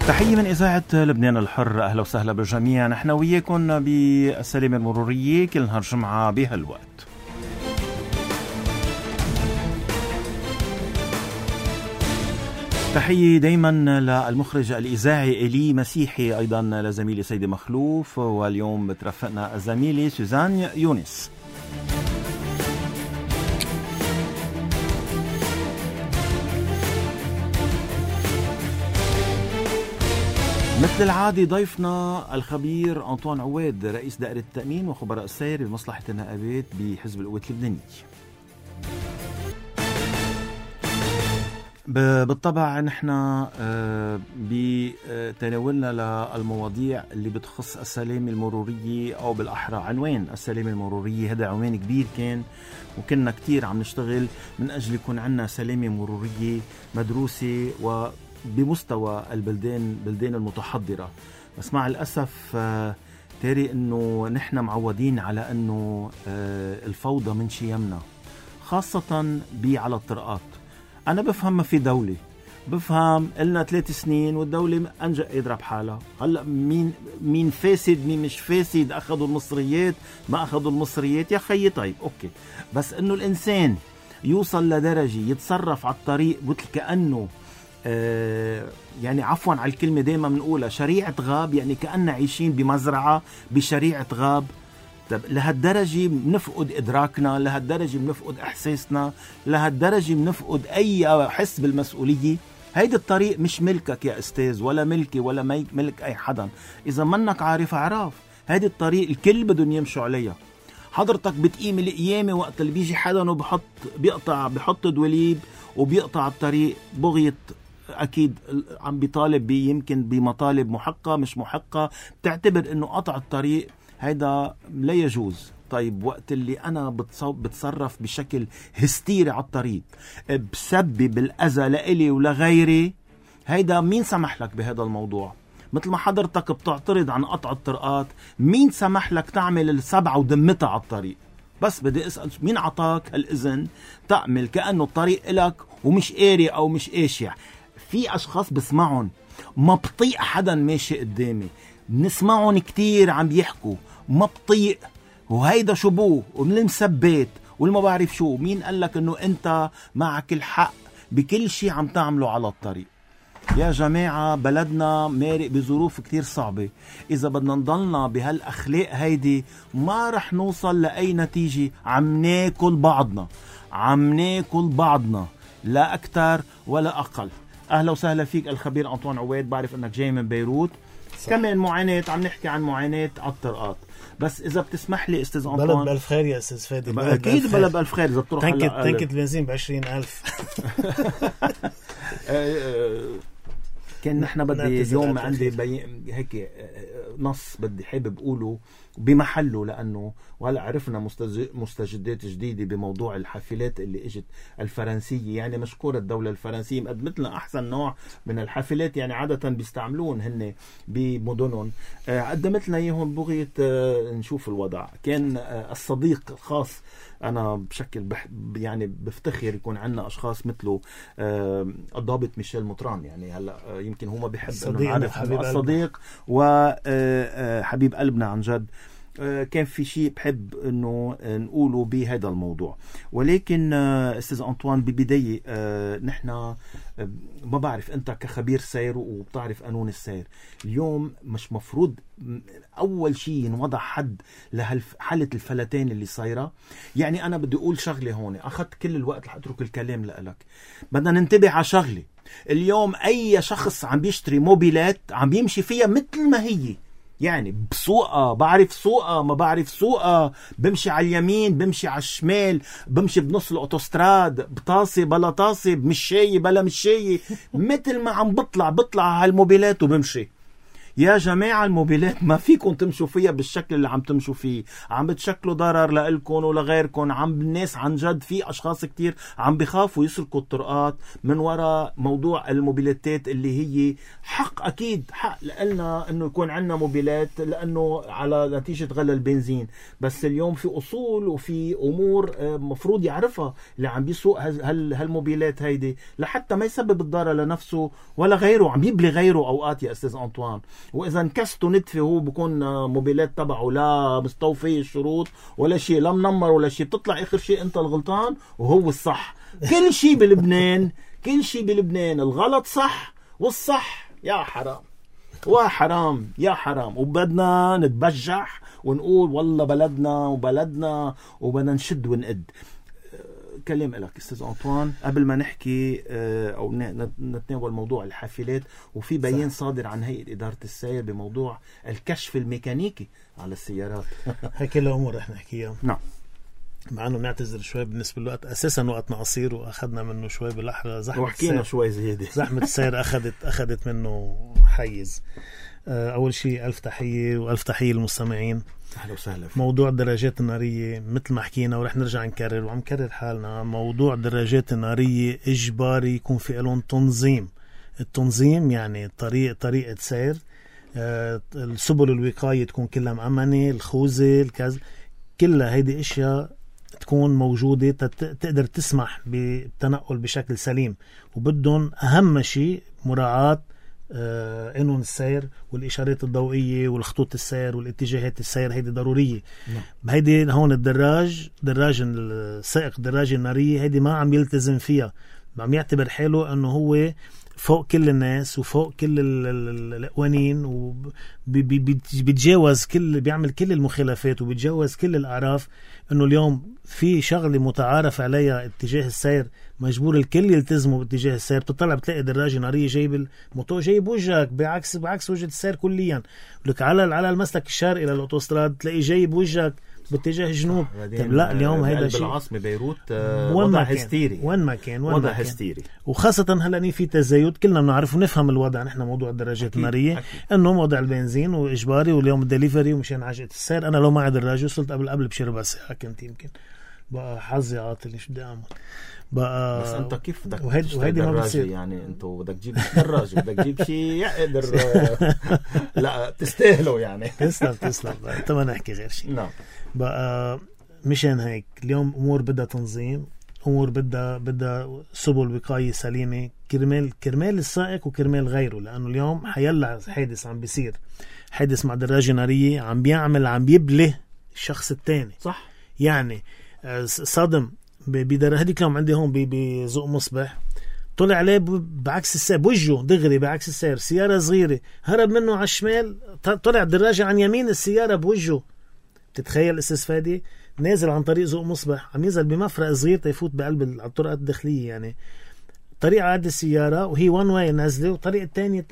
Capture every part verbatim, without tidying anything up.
تحية من إذاعة لبنان الحر، أهلا وسهلا بالجميع. نحن وياكم بالسلامة المرورية كل نهار جمعة بهالوقت. تحية دايما للمخرج الإذاعي إلي مسيحي، أيضا لزميلي سيدي مخلوف، واليوم بترافقنا الزميلة سوزان يونس. مثل العادة ضيفنا الخبير أنطوان عواد، رئيس دائرة التأمين وخبراء السير بمصلحة النقابات بحزب القوات اللبناني. بالطبع نحن بتناولنا للمواضيع اللي بتخص السلامة المرورية، أو بالأحرى عنوان السلامة المرورية. هذا عنوان كبير كان، وكنا كتير عم نشتغل من أجل يكون عنا سلامة مرورية مدروسة و بمستوى البلدان بلدان المتحضرة. بس مع الأسف تاري أنه نحن معودين على أنه الفوضى من شيمنا، خاصة بي على الطرقات. أنا بفهم ما في دولة، بفهم إلنا ثلاث سنين والدولة أنجأ قادرة بحالها. هلأ مين مين فاسد مين مش فاسد، أخذوا المصريات ما أخذوا المصريات، يا خيي طيب أوكي. بس أنه الإنسان يوصل لدرجة يتصرف على الطريق مثل كأنه آه يعني عفوا على الكلمة دايما بنقولها شريعة غاب، يعني كأننا عايشين بمزرعة بشريعة غاب. طب لهالدرجة بنفقد إدراكنا، لهالدرجة بنفقد إحساسنا، لهالدرجة بنفقد أي حس بالمسؤولية. هيدا الطريق مش ملكك يا أستاذ، ولا ملكي ولا ملك أي حدا. إذا منك عارف عراف، هيدا الطريق الكل بدهم يمشوا عليها. حضرتك بتقيم القيامة وقت اللي بيجي حدا وبحط بيقطع بحط دواليب وبيقطع الطريق بغية، أكيد عم بيطالب بي يمكن بمطالب محقة مش محقة، بتعتبر إنه قطع الطريق هيدا لا يجوز. طيب وقت اللي أنا بتصرف بشكل هستيري على الطريق بسبب الأذى لإلي ولغيري، هيدا مين سمح لك بهذا الموضوع؟ مثل ما حضرتك بتعترض عن قطع الطرقات، مين سمح لك تعمل السبعة ودمتها على الطريق؟ بس بدي أسأل، مين عطاك هالإذن تعمل كأنه الطريق إلك ومش قاري أو مش قاشع؟ في أشخاص بسمعهم ما بطيء حدا ماشي قدامي، بنسمعهم كتير عم بيحكوا ما بطيء وهيدا شبوه ومن المسبات والما بعرف شو. مين قالك انه انت معك الحق بكل شي عم تعمله على الطريق؟ يا جماعة بلدنا مارق بظروف كتير صعبة. إذا بدنا نضلنا بهالأخلاق هيدي ما رح نوصل لأي نتيجة. عم ناكل بعضنا عم ناكل بعضنا لا أكتر ولا أقل. أهلا وسهلا فيك الخبير أنطوان عواد، بعرف أنك جاي من بيروت. صح. كمان معاناة، عم نحكي عن معاناة على الطرقات. بس إذا بتسمح لي أستاذ أنطوان، بلد بألف خير يا أستاذ فادي، بلد أكيد بألف بلد بألف خير. إذا بتروح تنكت تنكت بنزين بعشرين ألف كان نحن بدي اليوم عندي بي... هيك نص بدي حابب أقوله بمحله، لأنه وهلا عرفنا مستج... مستجدات جديدة بموضوع الحافلات اللي اجت الفرنسية. يعني مشكورة الدولة الفرنسية مقدمت لنا أحسن نوع من الحافلات، يعني عادة بيستعملون هن بمدنهم، قدمت لنا إياهم بغية نشوف الوضع. كان الصديق الخاص، أنا بشكل بح... يعني بفتخر يكون عندنا أشخاص مثله الضابط ميشيل مطران. يعني هلا يمكن هو ما بيحب إنه نعرف الصديق وحبيب قلبنا عن جد. كان في شيء بحب انه نقوله بهذا الموضوع. ولكن استاذ أنطوان ببداية نحن ما بعرف انت كخبير سير وبتعرف قانون السير، اليوم مش مفروض اول شيء نوضع حد لحالة الفلتان اللي صايرة؟ يعني انا بدي اقول شغلة هون، اخذت كل الوقت رح اترك الكلام لك. بدنا ننتبه على شغلة. اليوم اي شخص عم بيشتري موبيلات عم يمشي فيها مثل ما هي، يعني بسوقها بعرف سوقها ما بعرف سوقها، بمشي على اليمين بمشي على الشمال، بمشي بنص الاوتوستراد، بطاسي بلا طاسي، بمشاية بلا مشاية، مثل ما عم بطلع بطلع على هالموبيلات وبمشي. يا جماعة الموبيلات ما فيكم تمشوا فيها بالشكل اللي عم تمشوا فيه، عم بتشكلوا ضرر لإلكم ولغيركم. عم الناس عن جد في أشخاص كتير عم بيخافوا يسرقوا الطرقات من وراء موضوع الموبيلاتات اللي هي حق. أكيد حق لنا أنه يكون عندنا موبيلات لأنه على نتيجة غلى البنزين، بس اليوم في أصول وفي أمور مفروض يعرفها اللي عم بيسوق هالموبيلات هيدي لحتى ما يسبب الضرر لنفسه ولا غيره، عم يبلي غيره أوقات يا أستاذ أنطوان. وإذا انكسته نتفه هو بكون موبيلات تبعه لا مستوفي الشروط ولا شيء، لا منمر ولا شيء، بتطلع آخر شيء أنت الغلطان وهو الصح. كل شيء بلبنان كل شيء بلبنان الغلط صح والصح يا حرام وحرام يا حرام، وبدنا نتبجح ونقول والله بلدنا وبلدنا وبدنا نشد ونقد. كلام لك أستاذ أنطوان قبل ما نحكي أو نتناول موضوع الحافلات، وفي بيان صح. صادر عن هيئة إدارة السير بموضوع الكشف الميكانيكي على السيارات. هاي كل الأمور رح نحكيها. نعم. مع أنه نعتذر شوي بالنسبة للوقت، أساسا وقتنا قصير وأخذنا منه شوي بالأحرى، زحمة وحكينا شوي زيادة، زحمة السير أخذت أخذت منه حيز. أول شيء ألف تحية وألف تحية للمستمعين. أهلا وسهلا. موضوع الدراجات النارية مثل ما حكينا ورح نرجع نكرر وعم كرر حالنا، موضوع الدراجات النارية إجباري يكون في لهم تنظيم. التنظيم يعني طريق طريقة سير، السبل الوقاية تكون كلها مأمنة، الخوذة الكذا، كلها هيدي اشياء تكون موجودة تقدر تسمح بالتنقل بشكل سليم. وبدهم اهم شيء مراعاة قانون السير والإشارات الضوئية والخطوط السير والاتجاهات السير، هيدي ضرورية. هيدي هون الدراج دراج السائق الدراجة النارية هيدي ما عم يلتزم فيها، عم يعتبر حاله انه هو فوق كل الناس وفوق كل القوانين وبيتجاوز كل بيعمل كل المخالفات وبيتجاوز كل الأعراف. انه اليوم في شغلة متعارف عليها اتجاه السير مجبور الكل يلتزموا باتجاه السير. بتطلع بتلاقي دراجة نارية جايب الموتور جايب وجهك بعكس بعكس وجهة السير كليا، لك على على المسلك الشرقي للأوتوستراد تلاقي جايب وجهك باتجاه الجنوب. طيب لا اليوم هيدا شيء بالعاصمة بيروت وضع هستيري، وين ما كان وين وضع ما كان. هستيري. وخاصة هلا في تزايد كلنا بنعرف ونفهم الوضع. نحن موضوع الدراجات النارية انه موضع البنزين واجباري واليوم الدليفري ومشان عجلة السير. انا لو معي دراجة وصلت قبل قبل بشي ربع ساعة كنت يمكن بقى حظي عاطل شو بدي اعمل بقى. بس انت كيف بدك وهيد وهيدي ما بتصير يعني انتو بدك تجيب دراجة بدك تجيب شيء يقدر لا تستاهلوا يعني. تسلم تسلم انت ما نحكي غير شيء. نعم بقى مشان هيك اليوم امور بدها تنظيم، امور بدها بدها سبل وقايه سليمه كرمال كرمال السائق وكرمال غيره. لانه اليوم حيلا حادث عم بيصير، حادث مع دراجه ناريه عم بيعمل عم بيبله الشخص الثاني. صح يعني صدم بدر هديك اليوم عندي هون بزوق مصبح طلع عليه بعكس السير بوجهه دغري بعكس السير، سياره صغيره هرب منه على الشمال، طلع الدراجه عن يمين السياره بوجهه. تتخيل استاذ فادي نازل عن طريق زوق مصبح عم ينزل بمفرق صغير تيفوت بقلب الطرقات الداخليه، يعني طريقه عاد السياره وهي وان واي نازله وطريقه الثانيه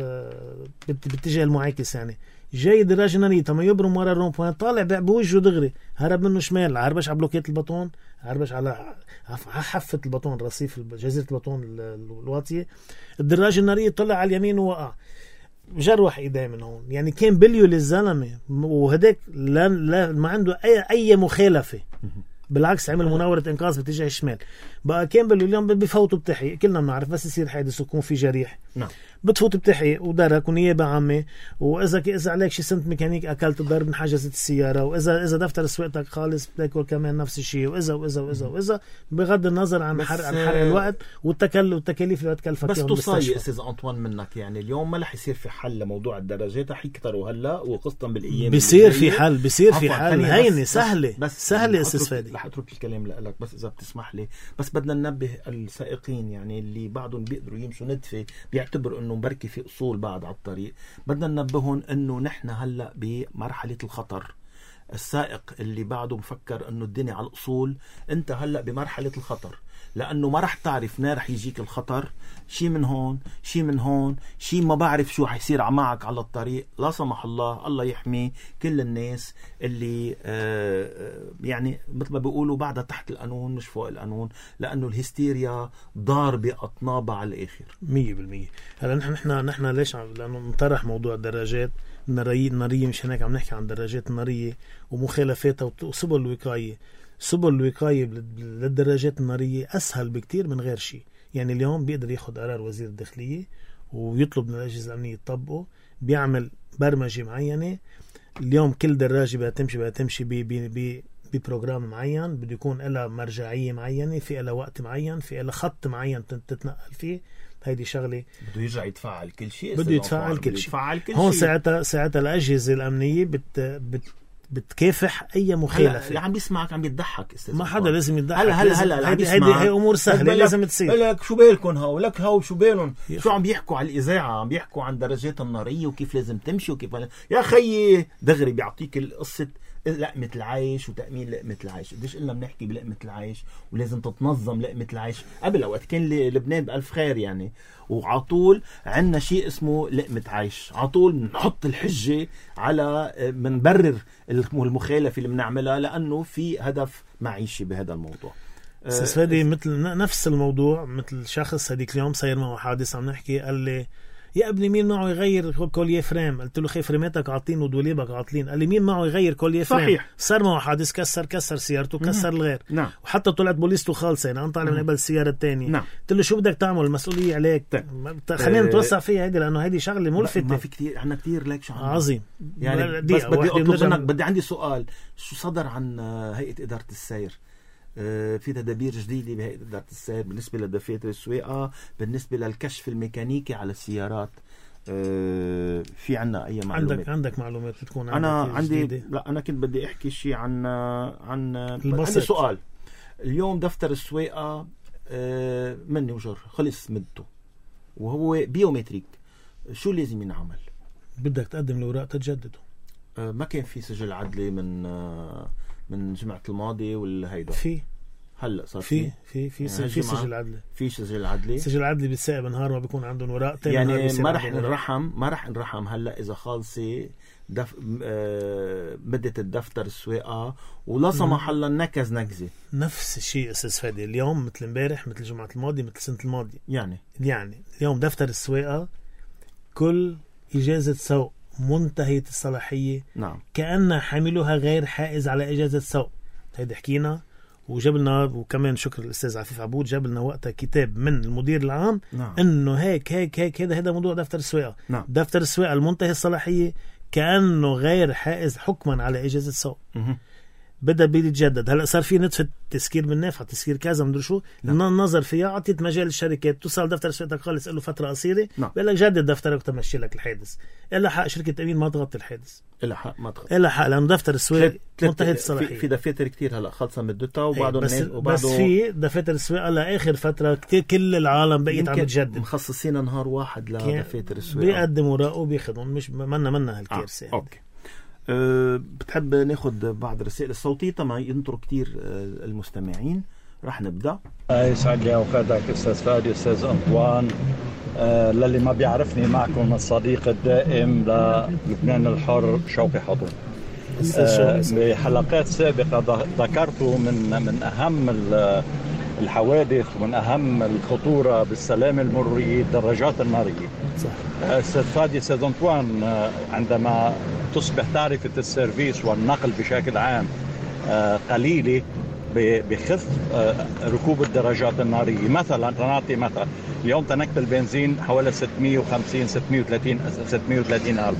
باتجاه المعاكس. يعني جاي دراجه ناريه تما يبرم ورا الرون بوينت طالع بوجهه دغري هرب منه شمال، عربش على بلوكيت البطون، عربش على حافه البطون رصيف جزيره البطون الواطيه. الدراجه الناريه طلع على اليمين ووقع جروح ايديه من هون. يعني كان بليو للزلمه وهداك لا, لا ما عنده اي اي مخالفه، بالعكس عمل مناورة إنقاذ باتجاه الشمال. بقى كان بلو اليوم بفوتوا بتحقيق، كلنا بنعرف بس يصير حادث ويكون في جريح نعم بتفوت بتحقيق ودرك ونيابة عامة، وإذا إذا عليك شي سنت ميكانيك أكلت الضرب من حجزة السيارة، وإذا إذا دفتر سواقتك خالص بتاكل كمان نفس الشيء، وإذا وإذا وإذا وإذا بغض النظر عن حرق عن حرق الوقت والتكل والتكاليف اللي بتكلفك. بس تصاي أستاذ أنطوان منك يعني اليوم ما رح يصير في حل لموضوع الدراجات، رح يكتروا هلا وقسطا بالأيام بيصير في حل بيصير في حل هيني سهلة بس سهلة أستاذ فادي. رح أترك الكلام لك بس إذا بتسمح لي، بس بدنا ننبه السائقين يعني اللي بعضهم بيقدروا يمشوا ندفة بيعتبروا إنه بركي في أصول بعد على الطريق، بدنا ننبههم إنه نحن هلأ بمرحلة الخطر. السائق اللي بعده مفكر إنه الدنيا على الأصول، أنت هلأ بمرحلة الخطر. لأنه ما رح تعرف نا رح يجيك الخطر شي من هون شي من هون شي ما بعرف شو حيصير معك على الطريق. لا سمح الله، الله يحمي كل الناس اللي آه يعني مثل ما بيقولوا بعدها تحت القانون مش فوق القانون، لأنه الهستيريا ضاربة أطنابها على الآخر مية بالمية. هلا نحن نحن نحن ليش عم لأنه نطرح موضوع الدراجات النارية النارية مش هناك عم نحكي عن الدراجات النارية ومخالفاتها وسبل الوقاية. سبل الوقاية للدراجات النارية أسهل بكتير من غير شيء. يعني اليوم بيقدر ياخد قرار وزير الداخلية ويطلب من الأجهزة الأمنية يطبقه، بيعمل برمجة معينة. اليوم كل دراجة بدها تمشي بدها تمشي بي بي بي ببروجرام معين، بده يكون لها مرجعية معينة، في لها وقت معين، في لها خط معين تتنقل فيه. هيدي شغلة بده يرجع يتفعل كل شيء، بده يتفعل كل شيء. كل هون شيء. ساعتها ساعتها الأجهزة الأمنية بت بت بتكافح اي مخالفه. اللي عم بيسمعك عم يضحك استاذ، ما حدا لازم يضحك. هلا هلا هلا هيدي هيدي هي امور سهله لازم تصير. لك شو بالكم هو لك هو شو بالهم شو عم بيحكوا على الاذاعه، عم بيحكوا عن درجات الناريه وكيف لازم تمشي وكيف يا خيي دغري بيعطيك القصه لقمة العيش وتأمين لقمة العيش. قديش قلنا بنحكي بلقمة العيش ولازم تتنظم لقمة العيش. قبل وقت كان لبنان بألف خير يعني، وعطول عنا شيء اسمه لقمة عيش، عطول نحط الحجة على منبرر المخالفة اللي بنعملها لأنه في هدف معيشي بهذا الموضوع. أستاذ فادي مثل نفس الموضوع، مثل شخص هديك اليوم صاير معه حادث عم نحكي، قال لي يا ابني مين معه يغير كوليه فريم؟ قلت له خي فريماتك عاطلين ودوليبك عاطلين. قال لي مين معه يغير كوليه فريم؟ صحيح. صار معه حادث، كسر كسر سيارته كسر الغير. نعم. وحتى طلعت بوليسته خالصه، يعني انا طالع من قبل السياره الثانيه. نعم. قلت له شو بدك تعمل؟ المسؤوليه عليك. خلينا نتوسع فيها هيدي لانه هيدي شغله ملفته. ما في كثير، احنا كثير ليك شو عظيم يعني. بس بدي اطلب منك، بدي عندي سؤال. شو صدر عن هيئه اداره السير؟ في تدابير جديده بهيئه اداره السير بالنسبه لدفاتر السواقه، بالنسبه للكشف الميكانيكي على السيارات؟ أه في عنا اي معلومات؟ عندك عندك معلومات بتكون انا عندي جديدة. لا انا كنت بدي احكي شيء عن عن البسط. عندي سؤال. اليوم دفتر السواقه أه مني وجر خلص مدته وهو بيومتريك، شو لازم ينعمل؟ بدك تقدم الاوراق تتجدده. أه ما كان في سجل عدلي من أه من جمعه الماضي ولا هيدا؟ في هلا صار في في في في, في سجل عدلي. في سجل عدلي. سجل عدلي بتساعد نهار ما بيكون عندهم ورق تاني. يعني ما رح نرحم ما رح نرحم هلا اذا خالصي دف... آه... مدة الدفتر السواقه ولا سمح الله نكز نكزه. نفس الشيء استاذ فادي، اليوم مثل امبارح مثل جمعه الماضي مثل السنه الماضيه. يعني يعني اليوم دفتر السواقه كل اجازه سوق منتهيه الصلاحيه. نعم. كأن حاملها غير حائز على اجازه سوق. هيدا حكينا وجبنا، وكمان شكر الاستاذ عفيف عبود جاب لنا وقتها كتاب من المدير العام. نعم. انه هيك هيك هيك هذا هذا موضوع دفتر السواقه. نعم. دفتر السواقه المنتهي الصلاحيه كأنه غير حائز حكما على اجازه سوق. م- بدأ بيتجدد. هلا صار في نتفة تسكير بالنافعة، تسكير كذا مدري شو. نعم. النظر فيها عطيت مجال الشركات توصل دفتر سواقتك خالص له فترة قصيرة. نعم. بقول لك جدد دفترك وتمشي لك الحادث. إلا حق شركة أمين ما تغطي الحادث. إلا حق ما تغطي. إلا حق لأنه دفتر السواقة منتهي الصلاحية. في, في دفاتر كتير هلا خلصا مدتها وبعده بس, وبعده بس في دفاتر السواقة لآخر فترة كتير كل العالم بقيت عم تجدد. مخصصين نهار واحد لدفاتر السواقة. بيقدموا رأوا وبياخدون مش منا منا هالكيرسة. آه. أوكي. أه بتحب ناخد بعض الرسائل الصوتية تما ينطروا كتير أه المستمعين. رح نبدأ. يسعد لي أوقاتك أستاذ فادي أستاذ أنطوان. أه للي ما بيعرفني معكم الصديق الدائم للبنان الحر شوقي حضور. أه بحلقات سابقة ذكرت من من أهم الحوادث ومن أهم الخطورة بالسلامة المرورية الدراجات النارية. صح. أستاذ فادي أستاذ أنطوان، عندما تصبح تعرفة السيرفيس والنقل بشكل عام قليلة بخف ركوب الدراجات النارية. مثلا نعطي مثلا اليوم تنكت البنزين حوالي ستمية وخمسين ستمية وثلاثين ستمية وثلاثين ألف.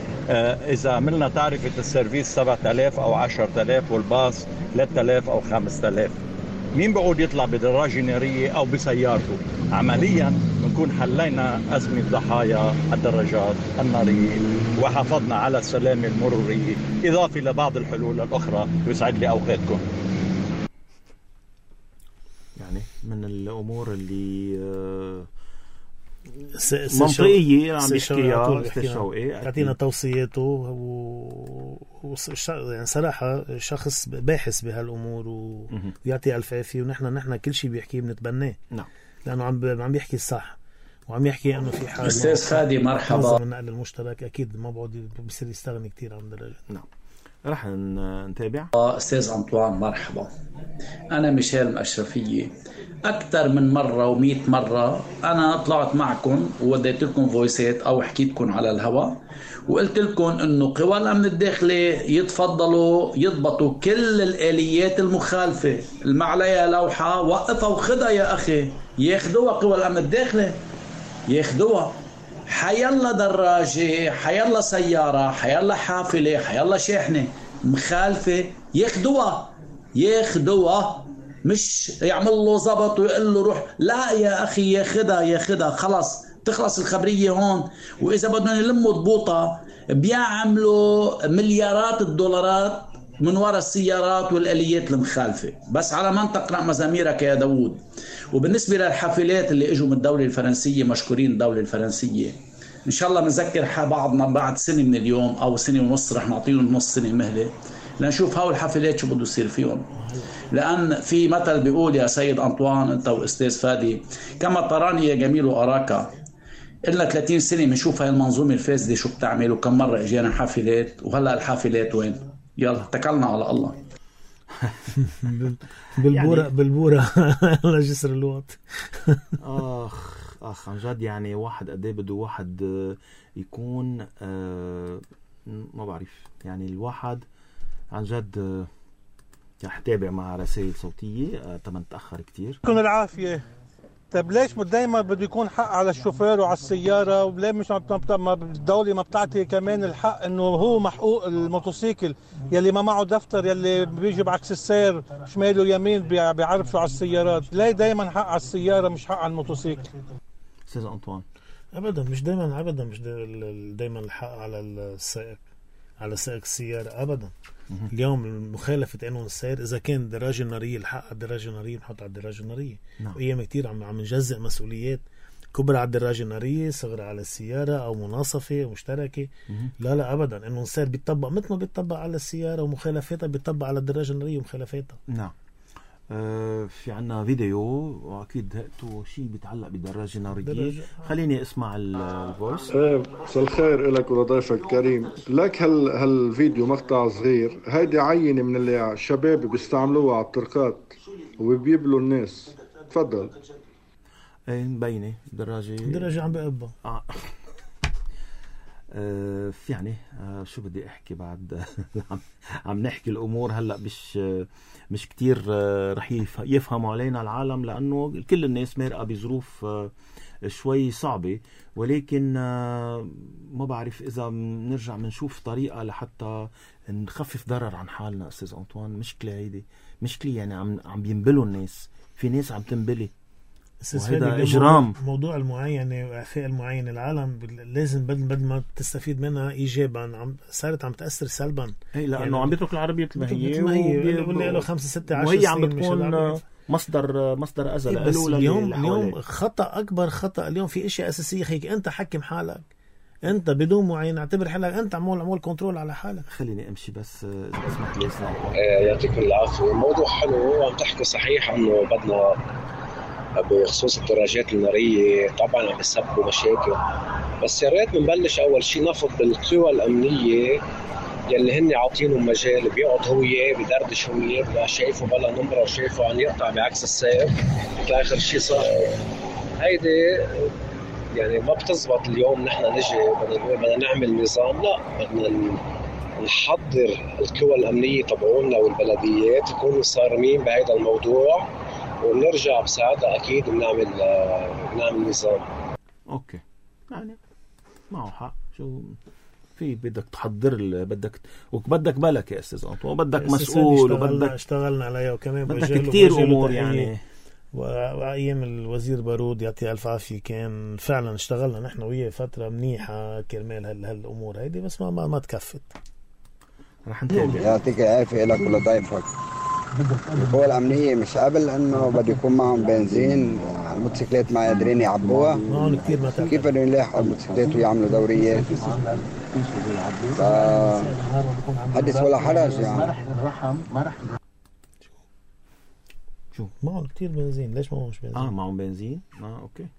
إذا عملنا تعرفة السيرفيس سبعة آلاف أو عشرة آلاف والباص ثلاثة آلاف أو خمسة آلاف، مين بقول يطلع بدراجة نارية أو بسيارته؟ عمليا بنكون حلينا أزمة ضحايا الدراجات النارية وحافظنا على السلامة المرورية، إضافة لبعض الحلول الأخرى. يسعد لي أوقاتكم. يعني من الأمور اللي منطقية عم بيحكيها أستاذ شوقي، تعطينا توصياته يعني صراحة شخص باحث بهالأمور ويعطي ألف عافية، ونحن نحن كل شيء بيحكيه بنتبناه. نعم. لأنه عم عم بيحكي الصح، وعم يحكي إنه في حاجة. أستاذ فادي مرحبا. النقل المشترك أكيد ما بعد بيصير يستغني كتير عن دراجة. نعم. رح نتابع. أستاذ أنطوان مرحبا. أنا ميشيل مأشرفية. أكثر من مرة ومئة مرة أنا طلعت معكم ووديت لكم فويسات أو حكيتكم على الهواء وقلت لكم إنه قوى الأمن الداخلي يتفضلوا يضبطوا كل الآليات المخالفة اللي عليها لوحة وقفها وخدها يا أخي، ياخدوها قوى الأمن الداخلي ياخدوها. حيلا دراجة، حيلا سيارة، حيلا حافلة، حيلا شاحنة مخالفة ياخدوها ياخدوها، مش يعمل له ضبط ويقول له روح. لا يا أخي ياخدها ياخدها خلص تخلص الخبرية هون. وإذا بدهم يلموا ضبوطة بيعملوا مليارات الدولارات من وراء السيارات والآليات المخالفة، بس على ما تقرأ مزاميرك يا داود. وبالنسبة للحافلات اللي اجوا من الدولة الفرنسية، مشكورين الدولة الفرنسية، إن شاء الله بنذكر بعضنا بعد سنة من اليوم أو سنة ونص رح نعطيهم نص سنة مهلة لنشوف هاو الحافلات شو بده يصير فيهم. لأن في مثل بيقول يا سيد أنطوان أنت وأستاذ فادي، كما تراني يا جميل وأراك، إلا ثلاثين سنة بنشوف هاي المنظومة الفاسدة شو بتعمل، وكم مرة إجينا حافلات وهلأ الحافلات وين؟ يلا تكلنا على الله. بالبورة يعني بالبورة على جسر الوقت. آخ آخ عن جد يعني واحد قديه بده واحد يكون آه ما بعرف يعني الواحد عن جد رح تابع مع رسائل صوتية آه تمن تأخر كتير. كن العافية. طيب ليش دايما بده يكون حق على الشوفير وعلى السيارة، وليه مش الدولة ما بتعطي كمان الحق انه هو محقوق الموتوسيكل يلي ما معه دفتر يلي بيجي بعكس السير شماله يمين بيعرف شو على السيارات؟ ليه دايما حق على السيارة مش حق على الموتوسيكل؟ استاذ أنطوان. ابدا مش دايما ابدا مش دايما الحق على السائق على سائق السيارة ابدا. اليوم مخالفة قانون السير إذا كان دراجة نارية الحق على الدراجة النارية بنحط على الدراجة النارية. نعم. أيام كتير عم عم نجزء مسؤوليات كبرى على الدراجة النارية، صغرى على السيارة أو مناصفة أو مشتركة. مم. لا لا أبدا قانون السير بيطبق مثل ما بيطبق على السيارة ومخالفاتها بيطبق على الدراجة النارية ومخالفاتها. نعم. آه في عنا فيديو واكيد هاتوا شيء بيتعلق بدراجه ناريه. خليني اسمع الفويس. ايه مساء الخير لك ولضيفك الكريم. لك هال هالفيديو مقطع صغير، هيدي عينه من اللي الشباب بيستعملوها على الطرقات وبيبلوا الناس. تفضل. ايه مبينه دراجه دراجه عم بقبها. آه. آه يعني آه شو بدي احكي بعد عم, عم نحكي الامور هلا مش مش كتير آه رح يفهموا علينا العالم، لانه كل الناس مرقه بظروف آه شوي صعبه، ولكن آه ما بعرف اذا بنرجع بنشوف طريقه لحتى نخفف ضرر عن حالنا. استاذ أنطوان مشكله هيدي مشكله يعني عم عم بينبلوا الناس، في ناس عم تنبلي وهذا إجرام. موضوع المعاينة وإعفاء المعاينة العالم لازم بدل ما تستفيد منها إيجابا عم صارت عم تأثر سلبا. إيه لأنه يعني عم بيترك العربية مثل ما هي ولا له خمسة ستة عشر وهي عم بتكون مصدر مصدر أذى له. بس اليوم اليوم خطأ أكبر خطأ اليوم في إشياء أساسية خيك أنت حكم حالك، أنت بدون معاينة اعتبر حالك أنت عمول عمول كنترول على حالك. خليني أمشي بس إذا اسمح لي. يعطيكم العافية. الموضوع حلو وعم تحكوا صحيح إنه بدنا بخصوص الدراجات النارية طبعا عم يسببوا مشاكل، بس يا ريت بنبلش أول شيء نفض بالقوى الأمنية يلي هن عاطينهم مجال بيقعد هو وياه بدردش هو وياه شايفه بلا نمرة وشايفه عم يقطع بعكس السير آخر شيء صار. هيدي يعني ما بتزبط. اليوم نحن نجي بدنا نعمل نظام، لا بدنا نحضر القوى الأمنية تبعونا والبلديات يكونوا صارمين بهذا الموضوع ونرجع بساعتها أكيد بنعمل بنعمل نظام. أوكي يعني معه حق. شو في بدك تحضر بدك وبدك بالك يا أستاذ أنطوان وبدك مسؤول وبدك اشتغلنا عليها وكمان بدك كتير أمور يعني. وأيام الوزير بارود يعطيه ألف عافية كان فعلا اشتغلنا نحن وياه فترة منيحة كرمال هالأمور هيدي، بس ما ما, ما تكفت. رح نتابع. يعطيك العافية لك ولضيفك. القوى الأمنية مش قبل إنه بده يكون معهم بنزين، الموتوسيكلات ما قادرين يعبوها، كيف بدهم يلاحقوا الموتوسيكلات ويعملوا دوريات؟ حدث ولا حرج يعني. ما رح الرحم ما رح شو معهم كتير بنزين، ليش معهم مش بنزين؟ اه معهم بنزين اه اوكي.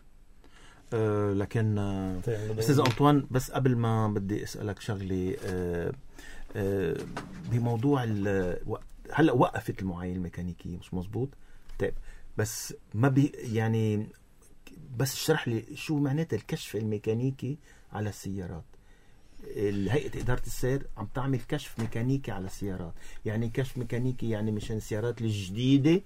آه لكن آه استاذ انطوان، بس قبل ما بدي اسالك شغله، آه آه بموضوع هلا وقفت المعاينه الميكانيكيه مش مزبوط؟ طيب بس ما بي يعني بس اشرح لي شو معناته الكشف الميكانيكي على السيارات. الهيئة إدارة السير عم تعمل كشف ميكانيكي على السيارات، يعني كشف ميكانيكي يعني مشان السيارات الجديدة،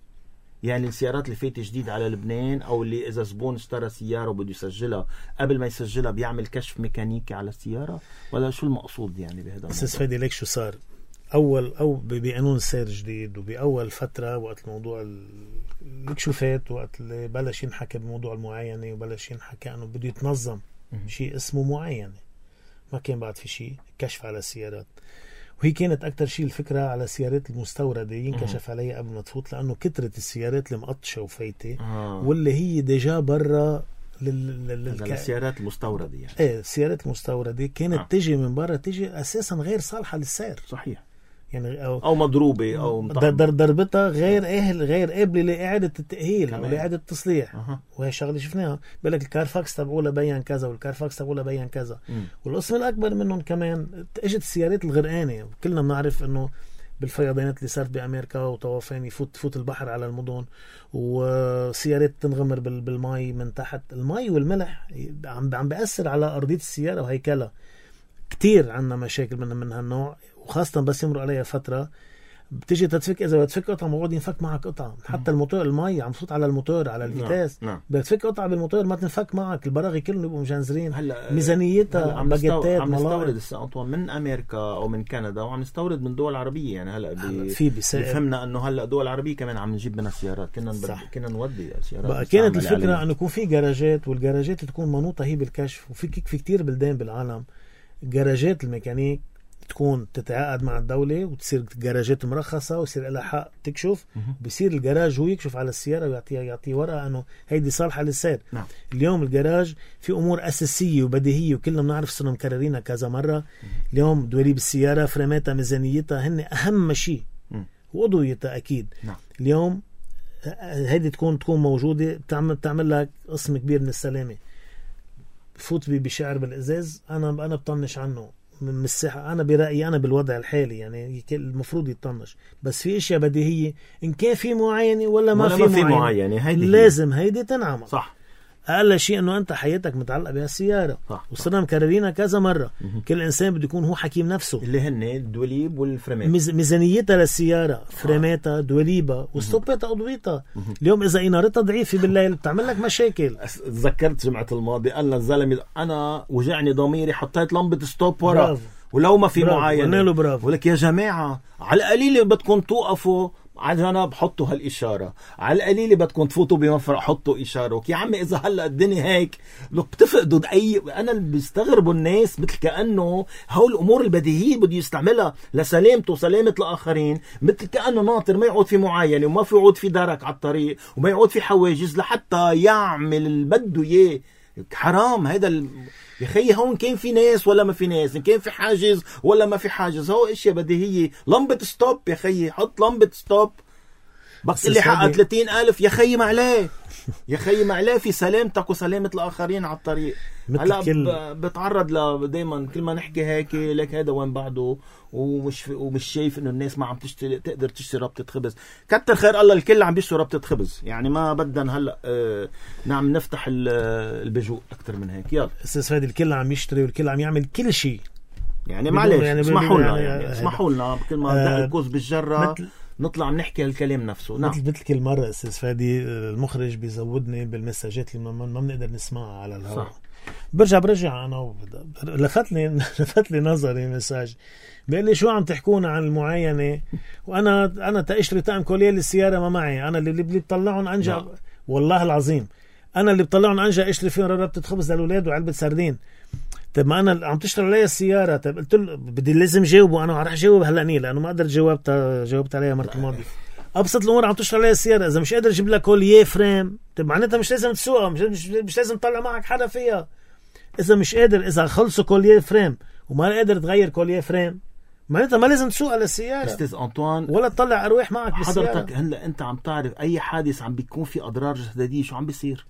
يعني السيارات اللي فاتت جديد على لبنان، او اللي اذا زبون اشترى سيارة وبده يسجلها قبل ما يسجلها بيعمل كشف ميكانيكي على السيارة، ولا شو المقصود يعني بهذا الموضوع؟ بس فادي ليك شو صار اول او بقانون السير الجديد وباول فترة وقت الموضوع الكشوفات، وقت اللي بلش ينحكى بموضوع المعاينة وبلش ينحكى انه بده يتنظم شيء اسمه معاينة، ما كان بعد في شيء كشف على السيارات. وهي كانت أكتر شيء الفكرة على السيارات المستوردة ينكشف عليها قبل ما تفوت، لأنه كترة السيارات المقطشة وفايتة آه. واللي هي ديجا برا لل... لل... السيارات المستوردة يعني. ايه السيارات المستوردة كانت آه. تجي من برا، تجي أساسا غير صالحة للسير. صحيح. يعني أو, أو مضروبة أو در دربتها غير أهل غير قابلة لإعادة التأهيل أو لإعادة التصليح. أه. وهي شغلة شفناها، بلك الكارفاكس تبعوله بيان كذا والكارفاكس تبعوله بيان كذا. م. والقسم الأكبر منهم كمان اجت السيارات الغرقانة، وكلنا بنعرف إنه بالفيضانات اللي صارت بأمريكا وطوفان يفوت فوت البحر على المدن، وسيارات تنغمر بالماء من تحت. الماء والملح عم عم بيأثر على أرضية السيارة وهيكلها. كتير عنا مشاكل من من هالنوع، وخاصة بس يمرق عليها فترة بتيجي تتفك، إذا بتفك قطعة موعود ينفك معك قطعة. حتى الموتور المي عم تفوت على الموتور على الفيتاس، نعم. بتفك قطعة بالموتور ما تنفك معك، البراغي كلهم يبقوا مجنزرين. هلا ميزانيتها عم باجيتات عم نستورد الساعة من أمريكا أو من كندا، وعم نستورد من دول عربية. يعني هلا بي في بفهمنا إنه هلا دول عربية كمان عم نجيب منها سيارات، كنا كنا نودي سيارات. بقى كانت الفكرة إنه يكون في جراجات، والجراجات تكون منوطة هي بالكشف. وفي في كتير بلدان بالعالم جراجات الميكانيك تكون تتعاقد مع الدولة وتصير جراجات مرخصة ويصير لها حق تكشف. بيصير الجراج هو يكشف على السيارة ويعطيها يعطيه ورقة انه هيدي صالحة للسير. نعم. اليوم الجراج في امور اساسية وبديهية وكلنا بنعرف صرنا مكررينها كذا مرة. اليوم دواليب السيارة، فراماتها، ميزانيتها هن اهم شيء، وأضويتها اكيد. نعم. اليوم هيدي تكون تكون موجودة، بتعمل بتعمل لك قسم كبير من السلامة. فوت بي بشعر بالازاز، انا انا بطنش عنه من الساحة. أنا برأيي أنا بالوضع الحالي يعني المفروض يطنش، بس في إشياء بديهية إن كان في معاينة ولا ما, ولا في, ما في معاينة هيدي لازم هيدي تنعمل. صح. أقل شيء أنه أنت حياتك متعلقة بهالسيارة، وصرنا مكررينها كذا مرة. مه. كل إنسان بده يكون هو حكيم نفسه، اللي هن الدوليب والفرامات، ميز... ميزانيتها للسيارة، فراماتها، دوليبها، وستوباتها، أضويتها. اليوم إذا إنارتها ضعيفة بالليل بتعمل لك مشاكل. تذكرت جمعة الماضي قال الزلمة أنا وجعني ضميري حطيت لمبة ستوب ورا ولو ما في معاينة. ولك يا جماعة على القليل بدكم توقفوا على جنب، حطوا هالإشارة. على القليل بدكم تفوتوا بمفرق، حطوا إشارة. يا عمي إذا هلأ الدنيا هيك لو بتفقدوا أي، أنا اللي بيستغربوا الناس مثل كأنه هول الأمور البديهية بده يستعملها لسلامته وسلامة الآخرين، مثل كأنه ناطر ما يعود في معاينة وما في يعود في درك على الطريق وما يعود في حواجز لحتى يعمل اللي بده إياه. حرام هذا ال... يا خي هون كان في ناس ولا ما في ناس، إن كان في حاجز ولا ما في حاجز، هو اشياء بديهية. لمبة ستوب يا خي، حط لمبة ستوب. بس اللي حقق ثلاثين ألف يا خي معلاه يا خي معلاه في سلامتك وسلامة الآخرين على الطريق. هلا كل... بتعرض ل دايما كل ما نحكي هيك لك هذا وين بعده، ومش ومش شايف انه الناس ما عم تشتري تقدر تشتري ربطة خبز. كتر خير الله الكل عم بيشتروا ربطة خبز، يعني ما بدنا هلا آه نعم نفتح البيجو اكثر من هيك. يلا استاذ فادي، الكل عم يشتري والكل عم يعمل كل شيء. يعني معلش يعني اسمحوا لنا يعني اسمحوا لنا كل ما دق الكوز بالجرة نطلع نحكي الكلام نفسه. نعم. مثل مثل كل مرة استاذ فادي المخرج بيزودني بالمساجات اللي ما بنقدر نسمعها على الهواء. برجع برجع انا لفتني لفتني نظري مساج بيقول لي شو عم تحكونا عن المعاينه، وانا انا تاشتري طقم كوليه للسياره ما معي. انا اللي اللي بطلعهم انجا. نعم. والله العظيم انا اللي بطلعهم انجا اشتري فيهم ربطه خبز للاولاد وعلبه سردين. طب ما انا عم تشتري علي السياره. طب قلت له بدي لازم جاوبه، انا راح اجاوب هلا ني لانه ما قدرت جاوبت جاوبت عليها المره الماضيه. ابسط الامور عم تشتري عليها السياره، اذا مش قادر اجيب لك كوليه فريم طب معناتها مش لازم تسوقها، مش, مش, مش لازم تطلع معك حدا فيها. اذا مش قادر، اذا خلصوا كوليه فريم وما قادر تغير كوليه فريم، معناتها ما لازم تسوق على السياره استاذ انطوان، ولا تطلع ارواح معك بالسياره. حضرتك هلا انت عم تعرف اي حادث عم بيكون في اضرار جسديه شو عم بيصير؟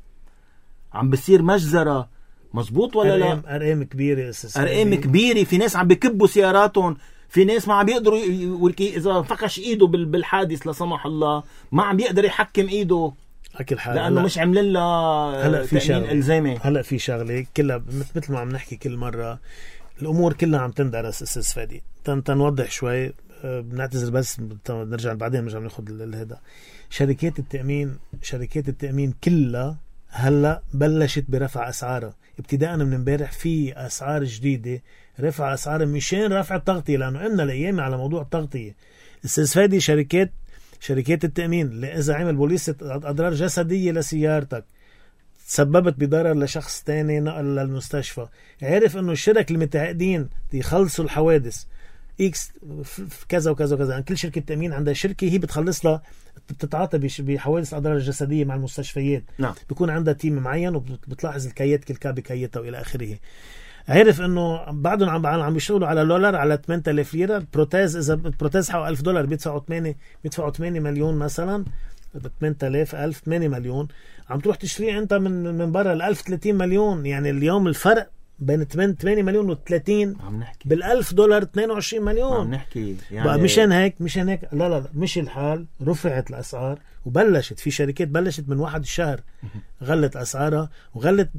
عم بيصير مجزره، مزبوط ولا أرقام لا؟ ارقام كبيره استاذ، ارقام كبيره. في ناس عم بيكبوا سياراتهم، في ناس ما عم بيقدروا ي... اذا فقش ايده بالحادث لا سمح الله ما عم بيقدر يحكم ايده اكل حال، لانه مش عاملين لها هلا في تأمين شغله الزامي. هلا في شغله كلها مثل ما عم نحكي كل مره، الامور كلها عم تندرس استاذ فادي. تن تنوضح شوي، بنعتذر بس نرجع بعدين نرجع ناخذ هذا. شركات التامين شركات التامين كلها هلا بلشت برفع اسعارها ابتداء من امبارح. في اسعار جديده، رفع اسعار مشان رفع التغطيه، لانه قلنا الايام على موضوع التغطيه استاذ فادي. شركات شركات التامين اذا عمل بوليس اضرار جسديه لسيارتك، تسببت بضرر لشخص تاني، نقل للمستشفى، عرف انه الشرك المتعاقدين يخلصوا الحوادث اكس كذا وكذا وكذا. يعني كل شركه تامين عندها شركه هي بتخلص لها، بتتعاطى بحوادث الاضرار الجسديه مع المستشفيات. نعم. بيكون عندها تيم معين وبتلاحظ الكيات كل كاب بكيتها والى اخره. عرف انه بعدهم عم عم بيشتغلوا على دولار على ثمانية آلاف ليره. بروتاز اذا بروتاز حقه ألف دولار بيدفعوا ثمانية بيدفعوا ثمانية مليون مثلا، ثمانية آلاف ألف ثمانية مليون. عم تروح تشتري انت من من برا الألف ثلاثين مليون. يعني اليوم الفرق بين ثمانية مليون وثلاثين بالألف دولار اثنين وعشرين مليون. عم نحكي يعني بقى مشان هيك مشان هيك لا لا لا مش الحال. رفعت الأسعار وبلشت في شركات بلشت من واحد الشهر غلت أسعارها وغلت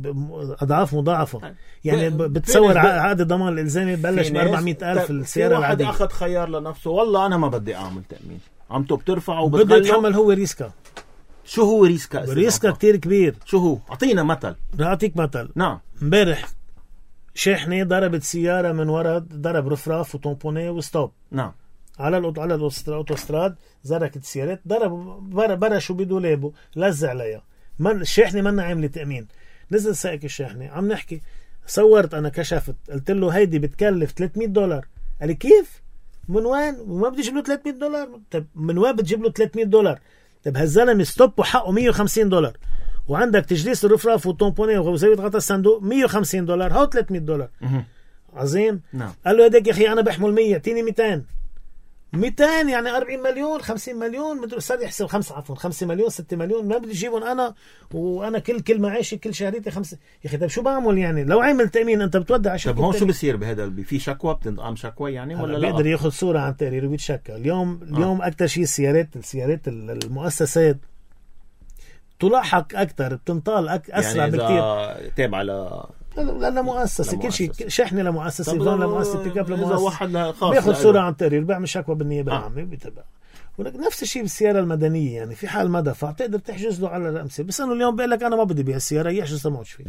أضعاف مضاعفة. يعني بتصور عقد الضمان الإلزامي بلش ب أربعمية ألف السيارة العادية. واحد أخذ خيار لنفسه، والله أنا ما بدي أعمل تأمين، عم بترفع وبده يتحمل هو ريسكا. شو هو ريسكا؟ ريسكا كتير كبير. شو هو؟ أعطينا مثل. رح أعطيك مثل. نعم. امبارح شاحنة ضربت سيارة من ورا، ضرب رفراف وطومبونيه وستوب. نعم. على الأوت على الأوتوستراد زركت السيارات، ضرب برشوا بدولابه لزع عليها. من الشاحنة منا عاملة تأمين. نزل سائق الشاحنة عم نحكي، صورت أنا كشفت، قلت له هيدي بتكلف ثلاثمية دولار. قال لي كيف؟ من وين؟ وما بدي أجيب له ثلاثمية دولار. طب من وين بتجيب له ثلاثمية دولار؟ طب هالزلمة ستوب وحقه مية وخمسين دولار، وعندك تجليس الرفراف والطومبونيه وزاوية غطاء الصندوق مية وخمسين دولار، هاو ثلاثمية دولار. عظيم. نعم. قال له هداك يا اخي انا بحمل مية، اعطيني ميتين. ميتين يعني أربعين مليون خمسين مليون، مدري صار يحسب خمسة عفوا خمسة مليون ستة مليون، ما بدي اجيبهم انا وانا كل كل معاشي كل شهريتي خمسة. يا اخي طيب شو بعمل يعني؟ لو عمل تامين انت بتودع عشان. طب هون شو بصير بهذا؟ في شكوى بتنقام شكوى يعني ولا لا؟ بيقدر ياخذ صوره عن تقرير وبيتشكى. اليوم اليوم آه. اكثر شيء السيارات السيارات المؤسسات تلاحق اكثر، بتنطال أك... اسرع يعني بكثير. تابع ل لا لا مؤسسه، كل شيء شحنه لمؤسسه، فون لمؤسسه، بيك اب لمؤسسه، واحد بياخذ صوره عن تقرير، بيعمل شكوى بالنيابه العامه، آه. بيتبع. ونفس الشيء بالسياره المدنيه، يعني في حال ما دفع بتقدر تحجز له على الامثله، بس انه اليوم بيقول لك انا ما بدي بيع السياره، يحجز ما فيه.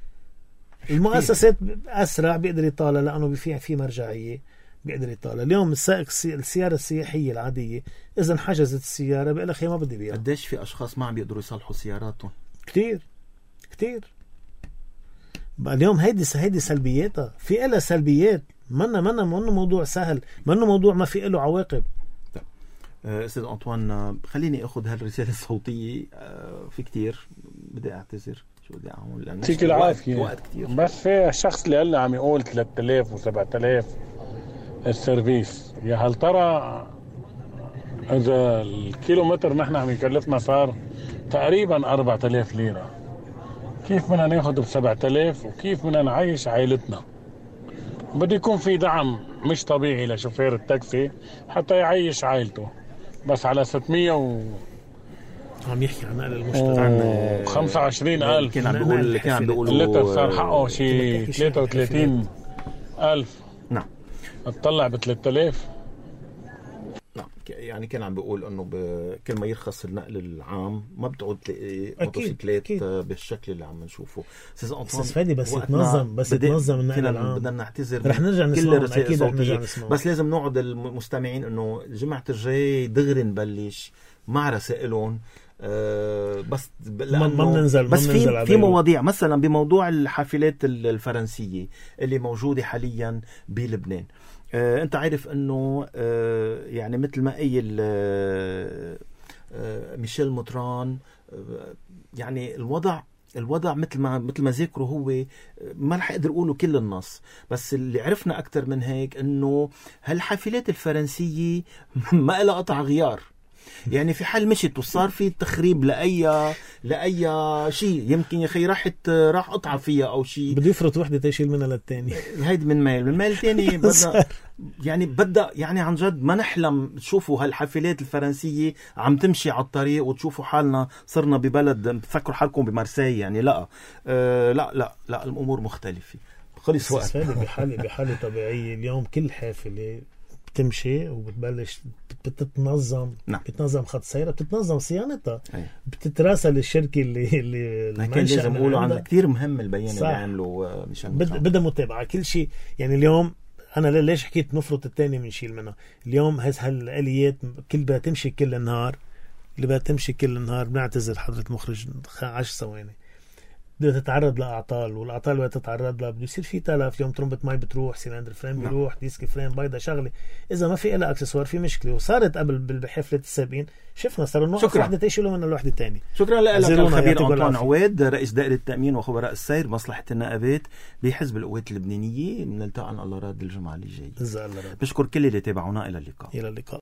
المؤسسات اسرع بيقدر يطالع لانه في في مرجعيه، بيقدر يطالع. اليوم السائق السياره السياحيه العاديه اذا انحجزت السياره بيقول لك ما بدي بيع. قديش في اشخاص ما عم بيقدروا يصلحوا سياراتهم؟ كتير كتير. بقى اليوم هيدي هيدي سلبياتها، في إلها سلبيات، منا منا منه موضوع سهل، منه موضوع ما في له عواقب. استاذ أنطوان خليني اخذ هالرساله الصوتيه، في كتير بدي اعتذر، شو بدي اعمل لانه يعطيك العافيه. بس في الشخص اللي قال عم يقول ثلاثة آلاف وسبعة آلاف السيرفيس، يا هل ترى اذا الكيلومتر نحن عم يكلفنا صار تقريبا أربعة آلاف ليره، كيف بدنا ناخذ بسبعة آلاف وكيف بدنا نعيش عائلتنا؟ بده يكون في دعم مش طبيعي لشوفير التاكسي حتى يعيش عائلته، بس على ستمية و عم يحكي عن نقل المشتري خمسة وعشرين ألف. كان عم بيقول كان عم بيقول اللتر صار حقه شيء ثلاثة وثلاثين ألف. نعم. اطلع ب ثلاثة آلاف. نعم. يعني كان عم بيقول انه كل ما يرخص النقل العام ما بتعود تلاقي موتوسيكلات بالشكل اللي عم نشوفه. استاذ أنطوان فادي بس يتنظم بس يتنظم النقل العام. بدنا نعتذر، رح نرجع نسمع اكيد رح نرجع نسمع، بس لازم نوعد المستمعين انه جمعة الجاي دغري نبلش مع رسائلهم. أه بس ما بننزل بس في في مواضيع، مثلا بموضوع الحافلات الفرنسيه اللي موجوده حاليا بلبنان. أه انت عارف انه أه يعني مثل ما قايل أه أه ميشيل موتران، أه يعني الوضع الوضع مثل ما مثل ما ذكره هو ما رح اقدر اقوله كل النص، بس اللي عرفنا اكثر من هيك انه هالحافلات الفرنسيه ما لها قطع غيار. يعني في حال مشت وصار في تخريب لاي لاي شيء، يمكن يا اخي راحت راح قطعه فيها او شيء، بده يفرط وحده تشيل منها للثاني. هيدي من ميل من ميل ثاني بدها يعني بدها يعني عن جد ما نحلم تشوفوا هالحافلات الفرنسيه عم تمشي على الطريق وتشوفوا حالنا صرنا ببلد بتفكروا حالكم بمارسي. يعني لا آه لا لا لا الامور مختلفه. خلص وقت. بحاله بحاله طبيعيه اليوم كل حافله بتمشي وبتبلش بتتنظم. نعم. بتنظم خط سيرها، بتتنظم صيانتها، أي. بتتراسل الشركه اللي اللي المنشأ لازم نقولوا عنها كثير مهم البيان اللي عملوا مشان بد بدها متابعه كل شيء. يعني اليوم انا ليش حكيت نفرط الثاني بنشيل منها. اليوم هالاليات كل بدها تمشي كل النهار، اللي بدها تمشي كل النهار بنعتذر حضرة مخرج عشر ثواني بدها تتعرض لاعطال، والاعطال بدها تتعرض لها بده يصير في تلف. يوم ترمبة مي بتروح، سيلندر فريم بيروح، ديسك فريم بيضة شغله، اذا ما في لها اكسسوار في مشكله. وصارت قبل بالحفله السابقين شفنا صاروا نوقف وحده تشيلوا منها الوحده الثانيه. شكرا لك الخبير أنطوان عواد رئيس دائره التامين وخبراء السير مصلحه النائبات بحزب القوات اللبنانيه. بنلتقي ان الله راد الجمعه اللي جايه. بشكر كل اللي تابعونا. الى اللقاء. الى اللقاء.